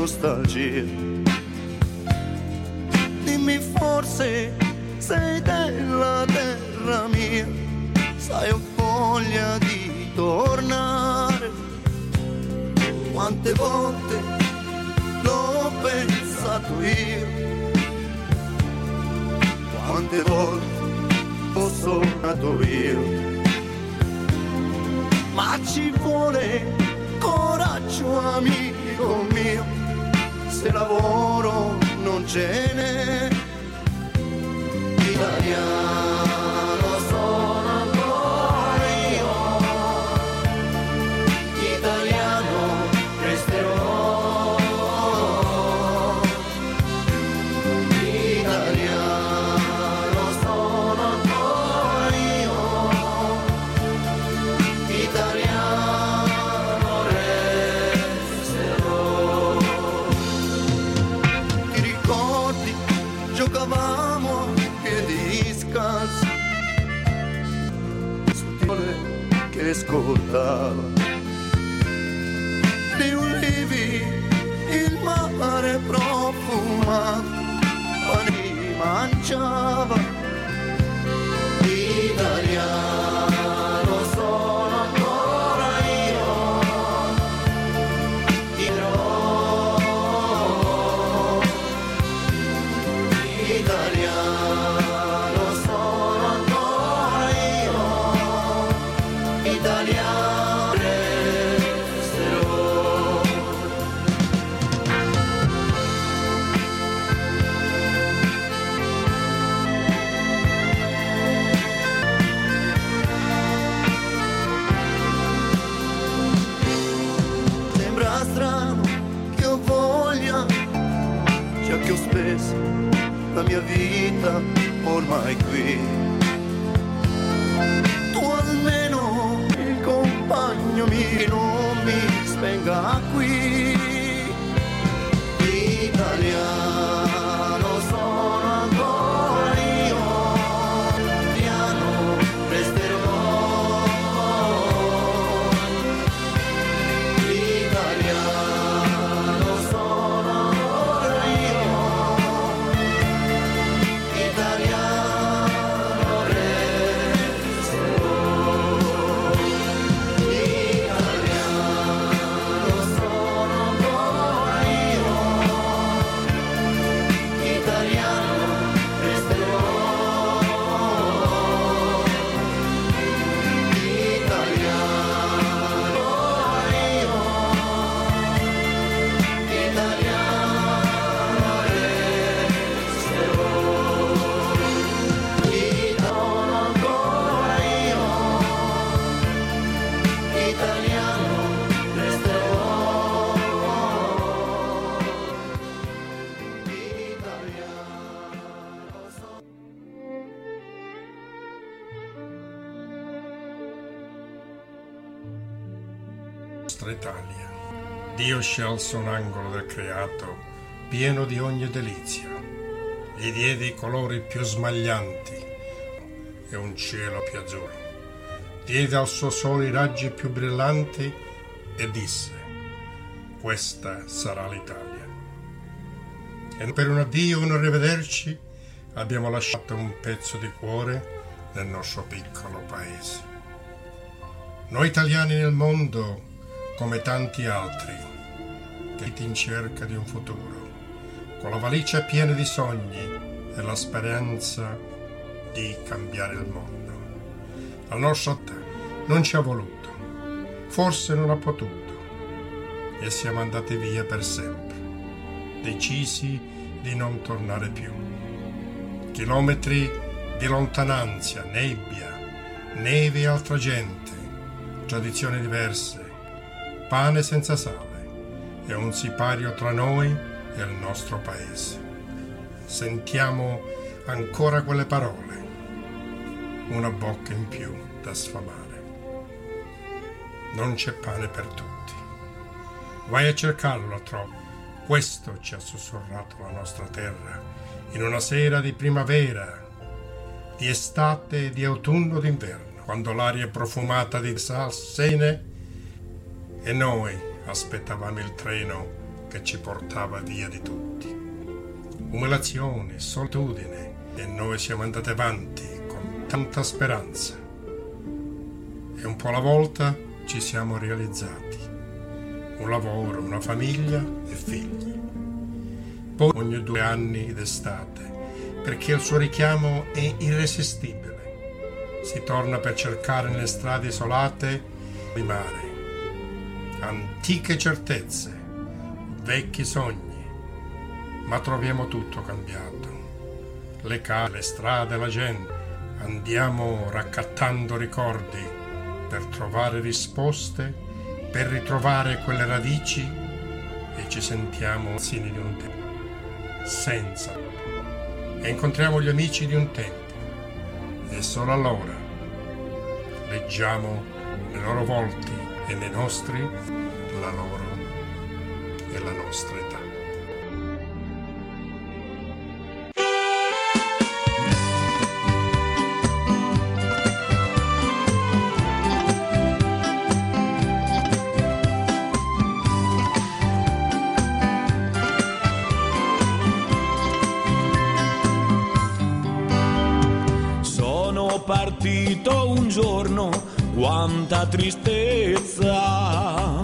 nostalgia. Dimmi, forse sei della terra mia, sai, ho voglia di tornare. Quante volte l'ho pensato io, quante volte ho sognato io. Ma ci vuole coraggio, amico mio, se lavoro non ce n'è. Italiano sono ancora io, italiano resterò, italiano sono ancora io, italiano resterò. Ti ricordi, giocavamo a piedi scalzi, sole che scortava gli ulivi, il mare profumato, pani mangiava. Italiano sono ancora io, italiano sono ancora io, italiano resterò. Sembra strano che ho voglia, già che ho speso la mia vita ormai qui. Tu almeno il compagno mio non mi spenga qui. Italiano sono ancora io, italiano resterò, italiano sono ancora io, italiano resterò, italiano sono ancora io, italiano resterò, italiano io, italiano resterò, sono ancora io, italiano resterò, italiano sono. Nostra Italia. Dio scelse un angolo del creato pieno di ogni delizia, gli diede i colori più smaglianti e un cielo più azzurro, diede al suo sole i raggi più brillanti e disse: questa sarà l'Italia. E per un addio e un arrivederci abbiamo lasciato un pezzo di cuore nel nostro piccolo paese. Noi italiani nel mondo, come tanti altri, che in cerca di un futuro, con la valigia piena di sogni e la speranza di cambiare il mondo. La nostra vita non ci ha voluto, forse non ha potuto, e siamo andati via per sempre, decisi di non tornare più. Chilometri di lontananza, nebbia, neve e altra gente, tradizioni diverse, pane senza sale e un sipario tra noi e il nostro paese. Sentiamo ancora quelle parole, una bocca in più da sfamare. Non c'è pane per tutti. Vai a cercarlo altrove. Questo ci ha sussurrato la nostra terra in una sera di primavera, di estate, di autunno, d'inverno, quando l'aria è profumata di salsine e noi aspettavamo il treno che ci portava via di tutti. Umiliazione, solitudine, e noi siamo andati avanti con tanta speranza. E un po' alla volta ci siamo realizzati. Un lavoro, una famiglia e figli. Poi ogni 2 anni d'estate, perché il suo richiamo è irresistibile. Si torna per cercare nelle strade isolate di mare antiche certezze, vecchi sogni, ma troviamo tutto cambiato. Le case, le strade, la gente. Andiamo raccattando ricordi per trovare risposte, per ritrovare quelle radici e ci sentiamo anziani di un tempo, senza. E incontriamo gli amici di un tempo e solo allora leggiamo nei loro volti e nei nostri la loro e la nostra età. Sono partito un giorno, quanta tristezza.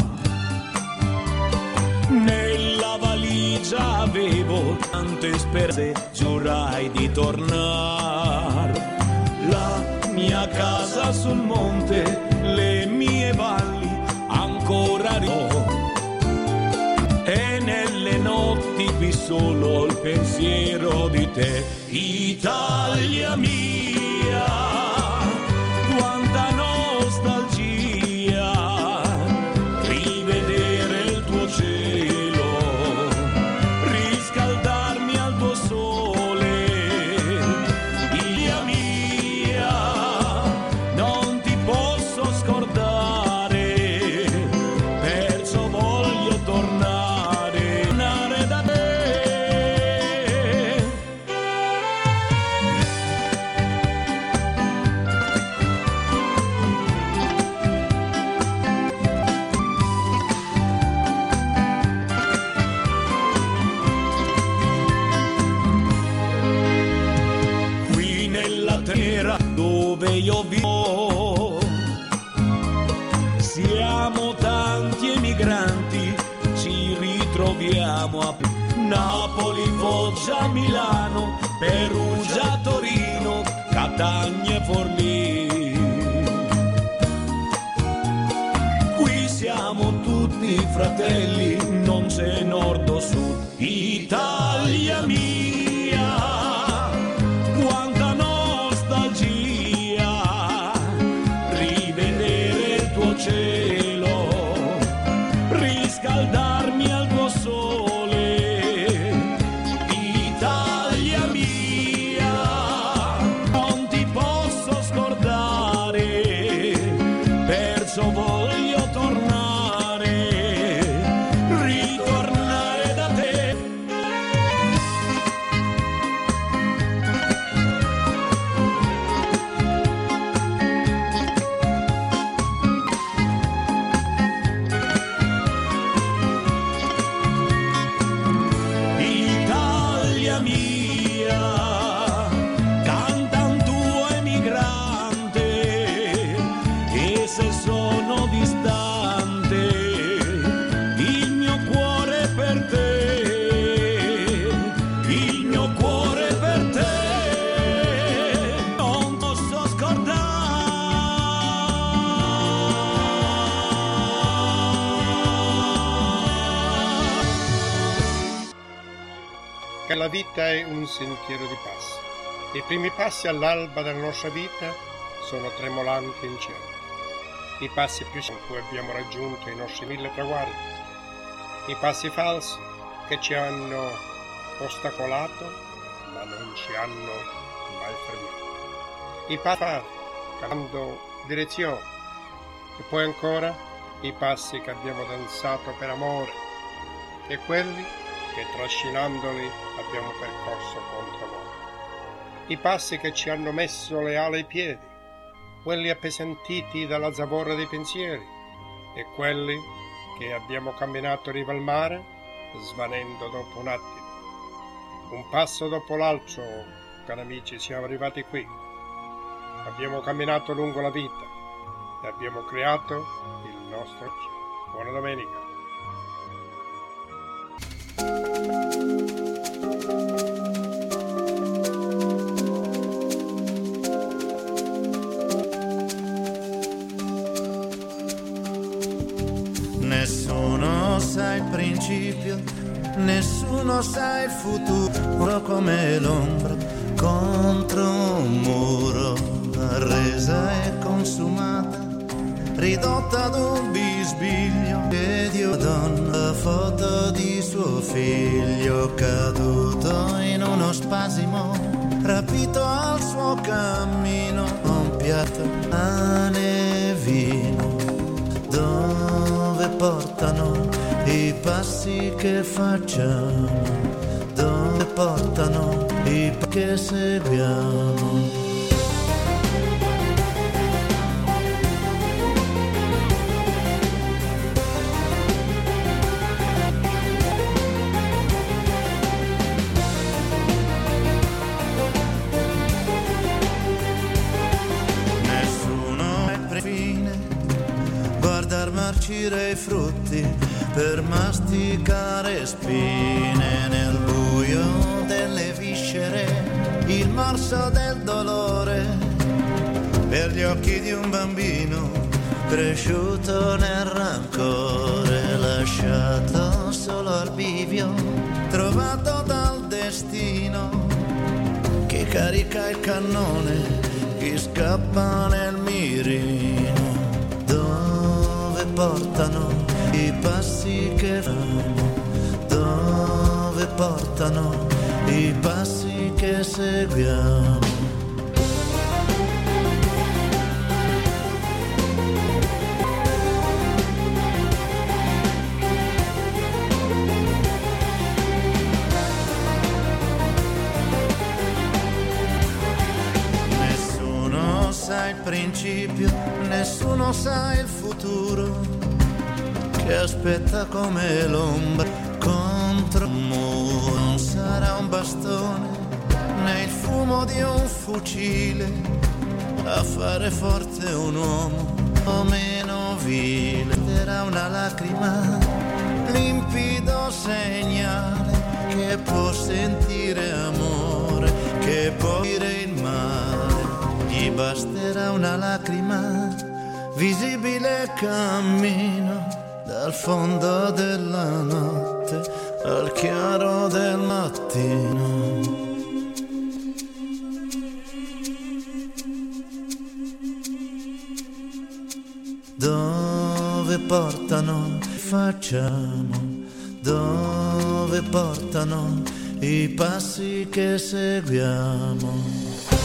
Nella valigia avevo tante speranze, giurai di tornare. La mia casa sul monte, le mie valli ancora e nelle notti qui solo il pensiero di te, Italia mia, quanta nostalgia, rivedere il tuo cielo, riscaldarmi al tuo sole, Italia mia, non ti posso scordare, perciò voglio tornare da te. Qui nella terra dove io vivo siamo tanti emigranti, ci ritroviamo a Napoli, Foggia, Milano, Perugia, Torino, Catania e Forlì. Qui siamo tutti fratelli, non c'è nord o sud, Italia mia, quanta nostalgia, rivedere il tuo cielo, riscaldarmi al tuo sole, Italia mia, non ti posso scordare, perciò voglio tornare, ritornare da te. Italia mia, canta un tuo emigrante, e se sono distante, il mio cuore per te, il mio cuore per te, non posso scordare. Che la vita è un sentiero di passi. I primi passi all'alba della nostra vita sono tremolanti e incerti. I passi più in cui abbiamo raggiunto i nostri 1000 traguardi. I passi falsi che ci hanno ostacolato ma non ci hanno mai fermato. I passi cambiando direzione. E poi ancora i passi che abbiamo danzato per amore e quelli che trascinandoli abbiamo percorso contro loro. I passi che ci hanno messo le ali ai piedi, quelli appesantiti dalla zavorra dei pensieri e quelli che abbiamo camminato in riva al mare svanendo dopo un attimo. Un passo dopo l'altro, cari amici, siamo arrivati qui. Abbiamo camminato lungo la vita e abbiamo creato il nostro oggi. Buona domenica. Nessuno sa il principio, nessuno sa il futuro, come l'ombra contro un muro, arresa e consumata, ridotta ad un bisbiglio, che Dio donna la foto di suo figlio, caduto in uno spasimo, rapito al suo cammino, un piatto pane e vino, dove portano i passi che facciamo, dove portano i passi che seguiamo. Marcire i frutti per masticare spine, nel buio delle viscere, il morso del dolore, per gli occhi di un bambino cresciuto nel rancore, lasciato solo al bivio, trovato dal destino, che carica il cannone, chi scappa nel mirino, portano i passi che fanno, dove portano i passi che seguiamo. Nessuno sa il principio, nessuno sa il futuro, che aspetta come l'ombra contro un muro. Non sarà un bastone né il fumo di un fucile a fare forte un uomo o meno vile. Era una lacrima, limpido segnale che può sentire amore, che può dire il mare. Gli basterà una lacrima, visibile cammino dal fondo della notte al chiaro del mattino. Dove portano facciamo, dove portano i passi che seguiamo.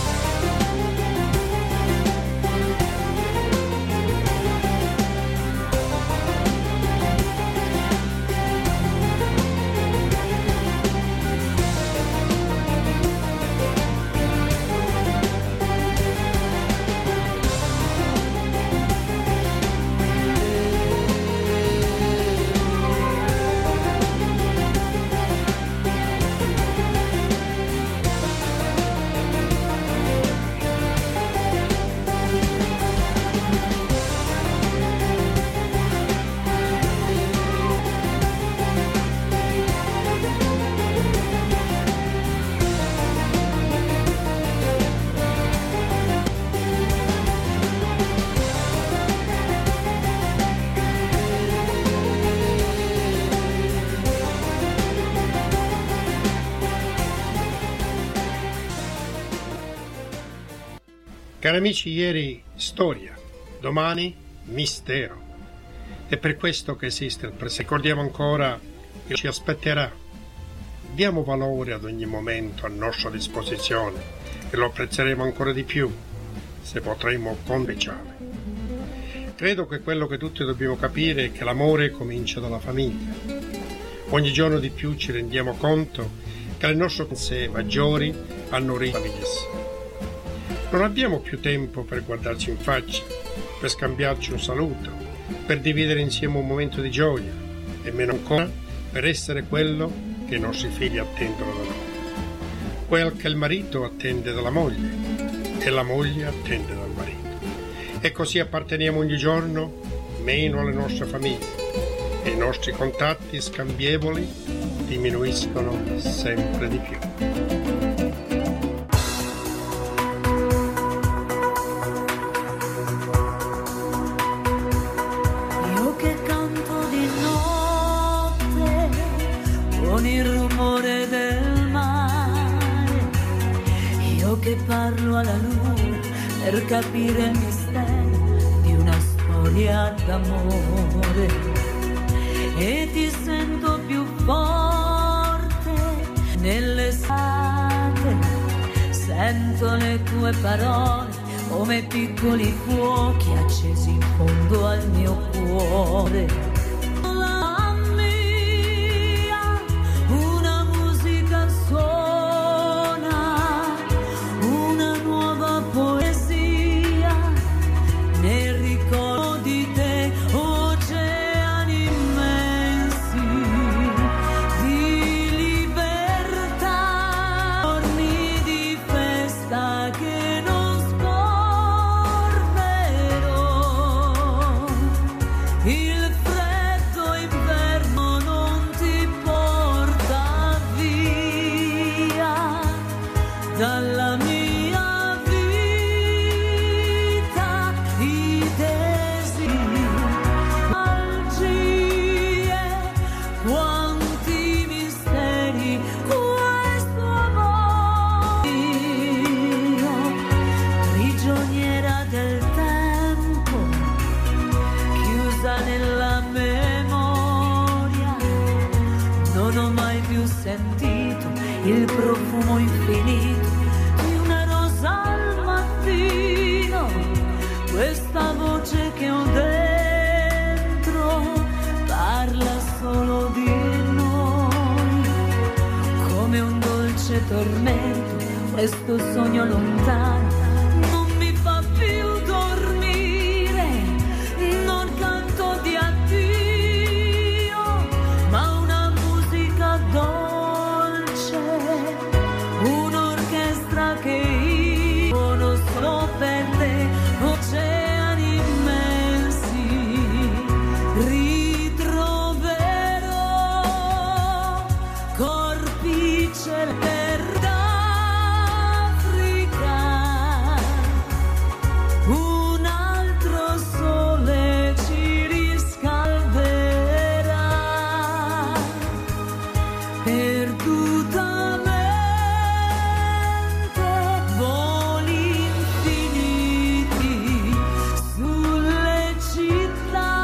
Cari amici, ieri storia, domani mistero. È per questo che esiste il presente. Ricordiamo ancora che ci aspetterà. Diamo valore ad ogni momento a nostra disposizione e lo apprezzeremo ancora di più se potremo conveciare. Credo che quello che tutti dobbiamo capire è che l'amore comincia dalla famiglia. Ogni giorno di più ci rendiamo conto che le nostre pensée maggiori hanno famiglie. Non abbiamo più tempo per guardarci in faccia, per scambiarci un saluto, per dividere insieme un momento di gioia e meno ancora per essere quello che i nostri figli attendono da noi, quel che il marito attende dalla moglie e la moglie attende dal marito. E così apparteniamo ogni giorno meno alle nostre famiglie e i nostri contatti scambievoli diminuiscono sempre di più. Io che canto di notte con il rumore del mare, io che parlo alla luna per capire il mistero di una storia d'amore, e ti sento più forte nell'estate, sento le tue parole come piccoli fuochi accesi in fondo al mio cuore. La mia, una musica suona, una nuova poesia, nel ricordo di te, oceani immensi di libertà, giorni di festa che non scorderò. Il freddo inverno non ti porta via dalla mia vita, i desideri, algie, quanti misteri questo amore. Io, prigioniera del tempo, chiusa nella memoria, non ho mai più sentito il profumo infinito di una rosa al mattino. Questa voce che ho dentro parla solo di noi, come un dolce tormento. Questo sogno lontano non mi fa più dormire, non canto di addio, ma una musica dolce, un'orchestra che io sono solo per te, oceani immensi ritroverò, corpi celesti d'Africa, un altro sole ci riscalderà perdutamente, voli infiniti sulle città,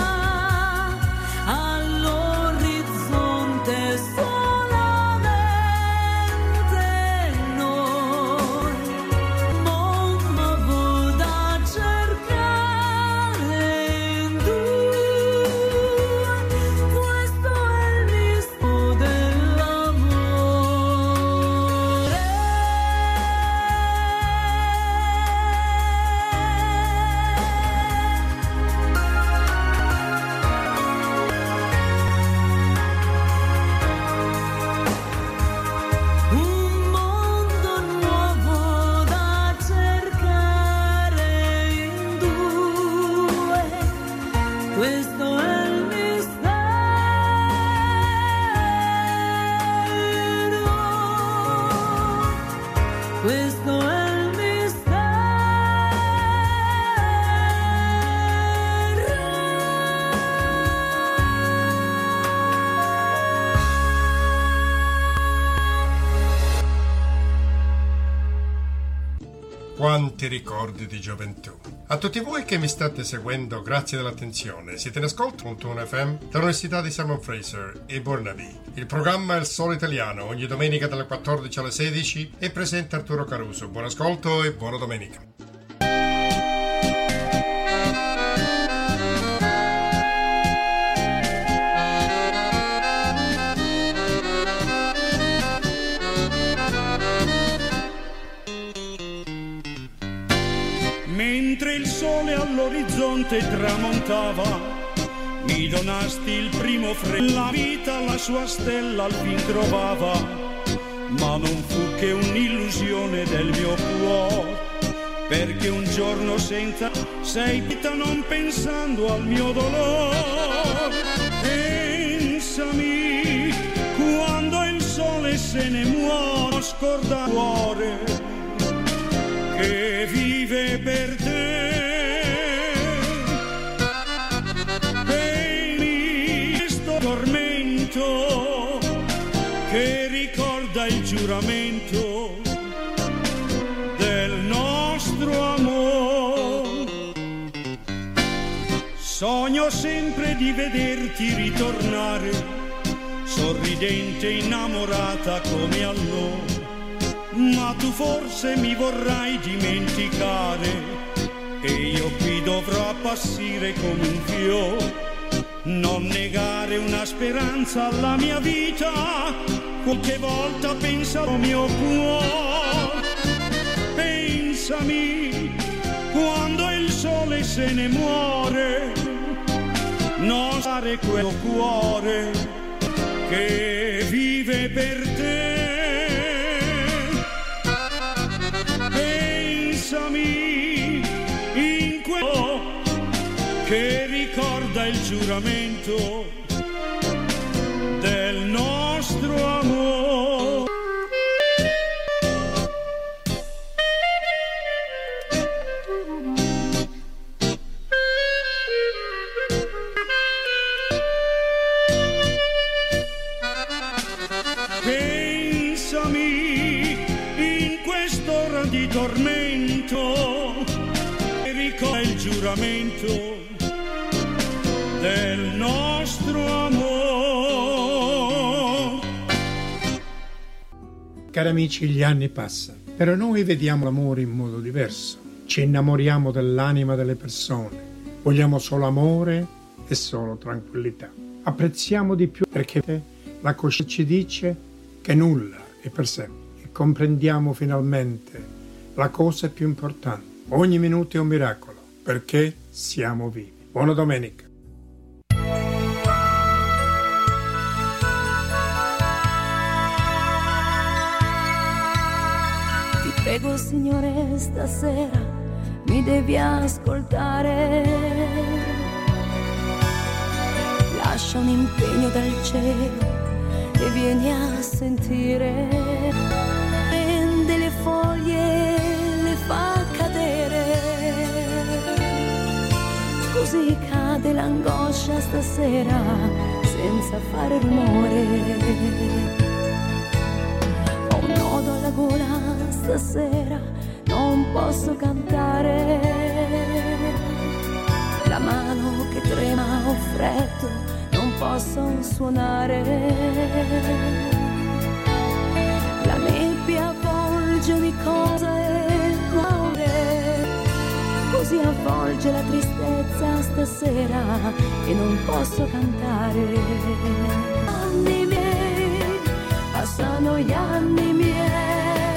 all'orizzonte solamente noi, mondo nuovo da cercare in due, questo è il mistero dell'amore. Un mondo nuovo da cercare in due, questo è il mistero, questo è il mistero. Quanti ricordi di gioventù. A tutti voi che mi state seguendo, grazie dell'attenzione. Siete in ascolto con Tune FM dall'Università di Simon Fraser e Burnaby. Il programma è Il Solo Italiano, ogni domenica dalle 14 alle 16 e presenta Arturo Caruso. Buon ascolto e buona domenica. Mentre il sole all'orizzonte tramontava, mi mi donasti il primo la vita la sua stella al fin trovava, ma non fu che un'illusione del mio cuore, perché un giorno senza sei vita non pensando al mio dolore. Pensami quando il sole se ne muore, scorda cuore che vive per te. Tormento che ricorda il giuramento del nostro amore. Sogno sempre di vederti ritornare, sorridente, innamorata come allora, ma tu forse mi vorrai dimenticare e io qui dovrò appassire come un fiore. Non negare una speranza alla mia vita, qualche volta pensa al mio cuore. Pensami quando il sole se ne muore, non fare quel cuore che vive per te. Pensami in quello che ricorda il giuramento del nostro amore. Pensami in quest'ora di tormento che ricorda il giuramento del nostro amore. Cari amici, gli anni passano, però noi vediamo l'amore in modo diverso. Ci innamoriamo dell'anima delle persone, vogliamo solo amore e solo tranquillità. Apprezziamo di più perché la coscienza ci dice che nulla è per sempre e comprendiamo finalmente la cosa più importante. Ogni minuto è un miracolo perché siamo vivi. Buona domenica. Prego Signore, stasera mi devi ascoltare. Lascia un impegno dal cielo e vieni a sentire. Prende le foglie, le fa cadere, così cade l'angoscia stasera senza fare rumore. Ho un nodo alla gola stasera, non posso cantare. La mano che trema, ho freddo, non posso suonare. La nebbia avvolge ogni cosa e muore, così avvolge la tristezza stasera e non posso cantare. Anni miei, passano gli anni miei,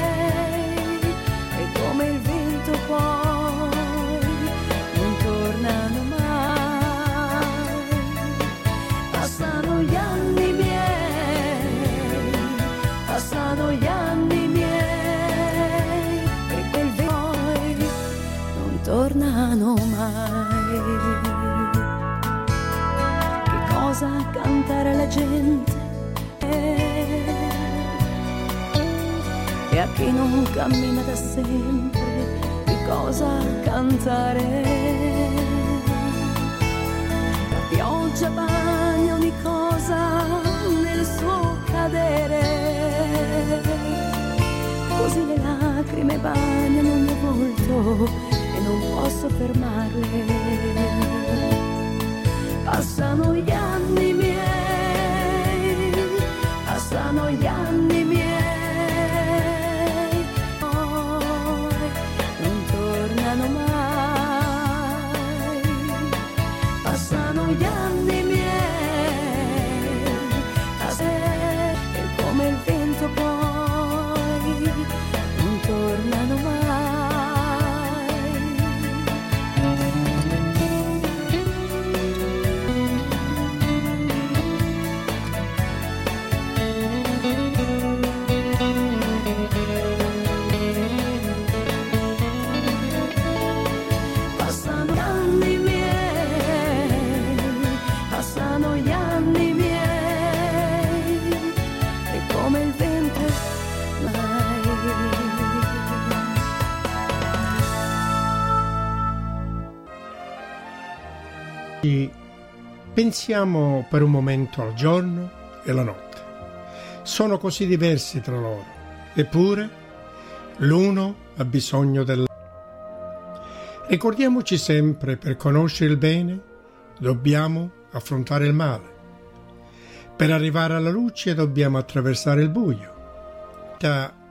come il vento poi non tornano mai. Passano gli anni miei, passano gli anni miei, e quel vento poi non tornano mai. Che cosa cantare alla gente e a chi non cammina da sempre, di cosa cantare. La pioggia bagna ogni cosa nel suo cadere, così le lacrime bagnano il mio volto e non posso fermarle. Passano gli anni miei, passano gli anni miei, gli anni miei, e come il vento poi non tornano mai. Pensiamo per un momento al giorno e alla notte. Sono così diversi tra loro, eppure l'uno ha bisogno dell'altro. Ricordiamoci sempre, per conoscere il bene, dobbiamo affrontare il male. Per arrivare alla luce dobbiamo attraversare il buio.